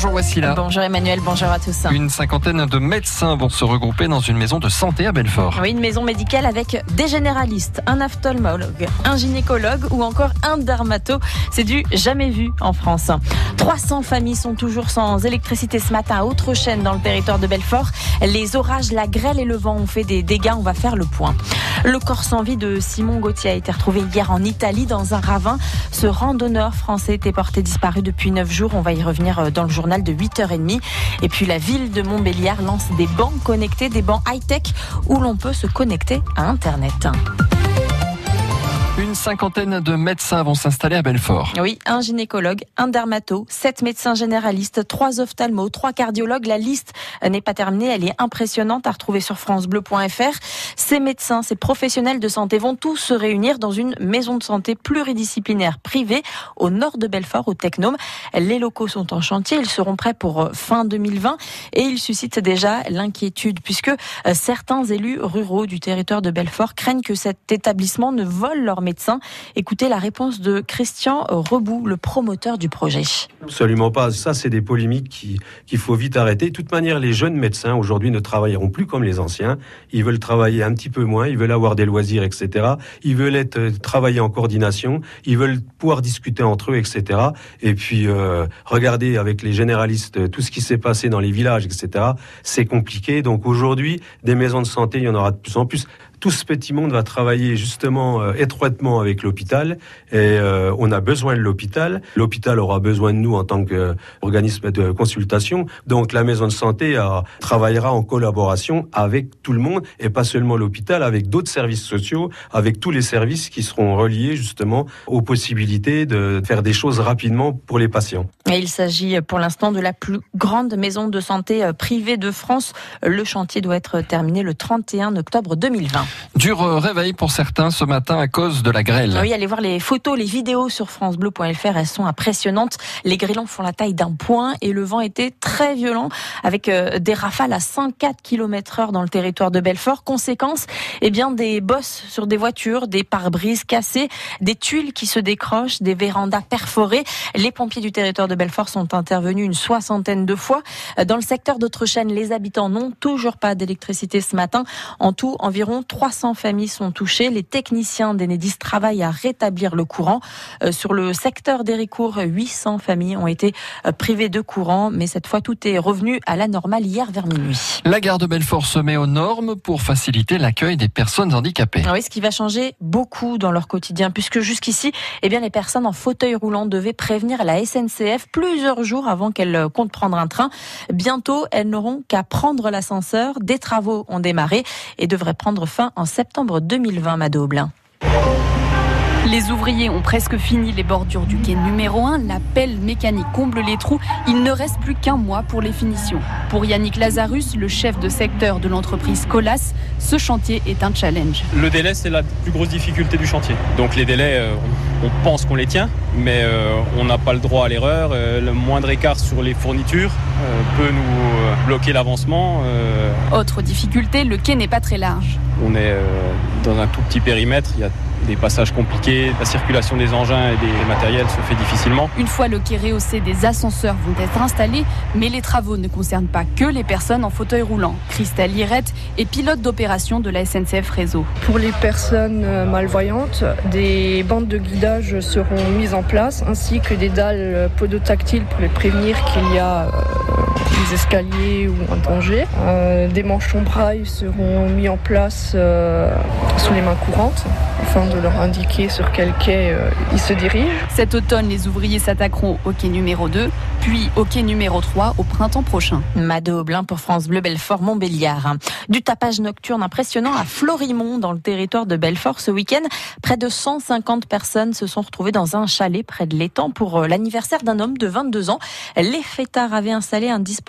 Bonjour Wassila. Bonjour Emmanuel, bonjour à tous. Une cinquantaine de médecins vont se regrouper dans une maison de santé à Belfort. Oui, une maison médicale avec des généralistes, un ophtalmologue, un gynécologue ou encore un dermato. C'est du jamais vu en France. 300 familles sont toujours sans électricité ce matin à Autrechêne dans le territoire de Belfort. Les orages, la grêle et le vent ont fait des dégâts. On va faire le point. Le corps sans vie de Simon Gauthier a été retrouvé hier en Italie dans un ravin. Ce randonneur français était porté disparu depuis 9 jours. On va y revenir dans le journal de 8h30. Et puis la ville de Montbéliard lance des bancs connectés, des bancs high-tech où l'on peut se connecter à Internet. Une cinquantaine de médecins vont s'installer à Belfort. Oui, un gynécologue, un dermato, 7 médecins généralistes, 3 ophtalmos, 3 cardiologues. La liste n'est pas terminée, elle est impressionnante à retrouver sur francebleu.fr. Ces médecins, ces professionnels de santé vont tous se réunir dans une maison de santé pluridisciplinaire privée au nord de Belfort, au Technome. Les locaux sont en chantier, ils seront prêts pour fin 2020 et ils suscitent déjà l'inquiétude puisque certains élus ruraux du territoire de Belfort craignent que cet établissement ne vole leurs médecins. Écoutez la réponse de Christian Rebout, le promoteur du projet. Absolument pas. Ça, c'est des polémiques qu'il faut vite arrêter. De toute manière, les jeunes médecins aujourd'hui ne travailleront plus comme les anciens. Ils veulent travailler un petit peu moins, ils veulent avoir des loisirs, etc. Ils veulent travailler en coordination, ils veulent pouvoir discuter entre eux, etc. Et puis, regardez avec les généralistes tout ce qui s'est passé dans les villages, etc. C'est compliqué. Donc aujourd'hui, des maisons de santé, il y en aura de plus en plus. Tout ce petit monde va travailler justement étroitement avec l'hôpital et on a besoin de l'hôpital. L'hôpital aura besoin de nous en tant qu'organisme de consultation. Donc la maison de santé travaillera en collaboration avec tout le monde et pas seulement l'hôpital, avec d'autres services sociaux, avec tous les services qui seront reliés justement aux possibilités de faire des choses rapidement pour les patients. Et il s'agit pour l'instant de la plus grande maison de santé privée de France. Le chantier doit être terminé le 31 octobre 2020. Dur réveil pour certains ce matin à cause de la grêle. Oui, allez voir les photos, les vidéos sur francebleu.fr, elles sont impressionnantes. Les grêlons font la taille d'un poing et le vent était très violent avec des rafales à 104 km/h dans le territoire de Belfort. Conséquence, des bosses sur des voitures, des pare-brises cassés, des tuiles qui se décrochent, des vérandas perforées. Les pompiers du territoire de Belfort sont intervenus une 60aine de fois. Dans le secteur d'Autrechêne, les habitants n'ont toujours pas d'électricité ce matin. En tout, environ 300 familles sont touchées. Les techniciens d'Enedis travaillent à rétablir le courant. Sur le secteur d'Héricourt, 800 familles ont été privées de courant, mais cette fois tout est revenu à la normale hier vers minuit. La gare de Belfort se met aux normes pour faciliter l'accueil des personnes handicapées. Oui, ce qui va changer beaucoup dans leur quotidien, puisque jusqu'ici, les personnes en fauteuil roulant devaient prévenir la SNCF plusieurs jours avant qu'elles comptent prendre un train. Bientôt, elles n'auront qu'à prendre l'ascenseur. Des travaux ont démarré et devraient prendre fin en septembre 2020, Mado Oblin. Les ouvriers ont presque fini les bordures du quai numéro 1. La pelle mécanique comble les trous. Il ne reste plus qu'un mois pour les finitions. Pour Yannick Lazarus, le chef de secteur de l'entreprise Colas, ce chantier est un challenge. Le délai, c'est la plus grosse difficulté du chantier. Donc les délais, on pense qu'on les tient, mais on n'a pas le droit à l'erreur. Le moindre écart sur les fournitures peut nous bloquer l'avancement. Autre difficulté, le quai n'est pas très large. On est dans un tout petit périmètre. Il y a des passages compliqués, la circulation des engins et des matériels se fait difficilement. Une fois le quai rehaussé, des ascenseurs vont être installés, mais les travaux ne concernent pas que les personnes en fauteuil roulant. Christelle Lirette est pilote d'opération de la SNCF Réseau. Pour les personnes malvoyantes, des bandes de guidage seront mises en place, ainsi que des dalles podotactiles pour les prévenir qu'il y a des escaliers ou un danger. Des manchons braille seront mis en place sous les mains courantes, afin de leur indiquer sur quel quai ils se dirigent. Cet automne, les ouvriers s'attaqueront au quai numéro 2, puis au quai numéro 3 au printemps prochain. Mado Oblin pour France Bleu Belfort Montbéliard. Du tapage nocturne impressionnant à Florimont dans le territoire de Belfort ce week-end. Près de 150 personnes se sont retrouvées dans un chalet près de l'étang pour l'anniversaire d'un homme de 22 ans. Les fêtards avaient installé un dispositif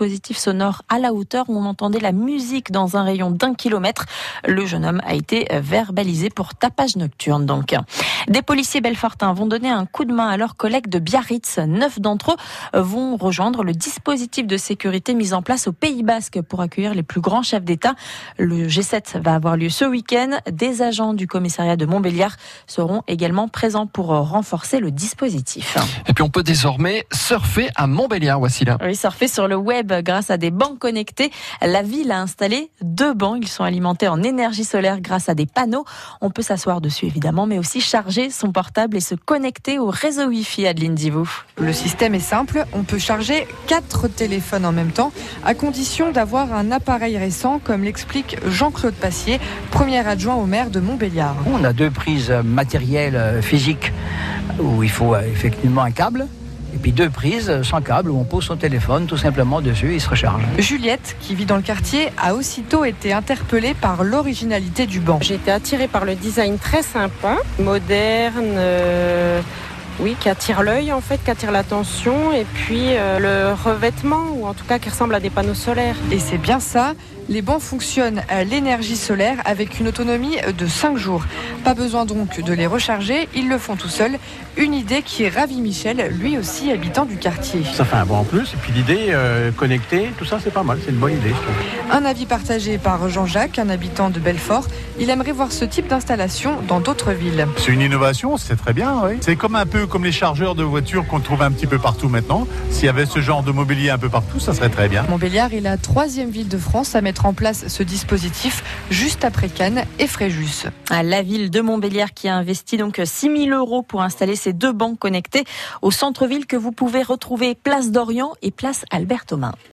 dispositif sonore à la hauteur où on entendait la musique dans un rayon d'1 kilomètre. Le jeune homme a été verbalisé pour tapage nocturne donc. Des policiers belfortins vont donner un coup de main à leurs collègues de Biarritz. 9 d'entre eux vont rejoindre le dispositif de sécurité mis en place au Pays Basque pour accueillir les plus grands chefs d'État. Le G7 va avoir lieu ce week-end. Des agents du commissariat de Montbéliard seront également présents pour renforcer le dispositif. Et puis on peut désormais surfer à Montbéliard, Wassila. Oui, surfer sur le web grâce à des bancs connectés. La ville a installé 2 bancs. Ils sont alimentés en énergie solaire grâce à des panneaux. On peut s'asseoir dessus évidemment, mais aussi charger son portable et se connecter au réseau Wi-Fi. Adeline Divou. Le système est simple. On peut charger 4 téléphones en même temps, à condition d'avoir un appareil récent, comme l'explique Jean-Claude Passier, premier adjoint au maire de Montbéliard. On a 2 prises matérielles physiques où il faut effectivement un câble. Et puis 2 prises sans câble où on pose son téléphone tout simplement dessus et il se recharge. Juliette, qui vit dans le quartier, a aussitôt été interpellée par l'originalité du banc. J'ai été attirée par le design très sympa, moderne, qui attire l'œil en fait, qui attire l'attention, et puis le revêtement, ou en tout cas qui ressemble à des panneaux solaires. Et c'est bien ça. Les bancs fonctionnent à l'énergie solaire avec une autonomie de 5 jours. Pas besoin donc de les recharger, ils le font tout seuls. Une idée qui ravit Michel, lui aussi habitant du quartier. Ça fait un bon en plus, et puis l'idée connectée, tout ça c'est pas mal, c'est une bonne idée je trouve. Un avis partagé par Jean-Jacques, un habitant de Belfort. Il aimerait voir ce type d'installation dans d'autres villes. C'est une innovation, c'est très bien, oui. C'est un peu comme les chargeurs de voitures qu'on trouve un petit peu partout maintenant. S'il y avait ce genre de mobilier un peu partout, ça serait très bien. Montbéliard est la 3e ville de France à mettre en place ce dispositif, juste après Cannes et Fréjus. La ville de Montbéliard qui a investi donc 6 000 € pour installer ces 2 bancs connectés au centre-ville que vous pouvez retrouver place d'Orient et place Albert Thomas.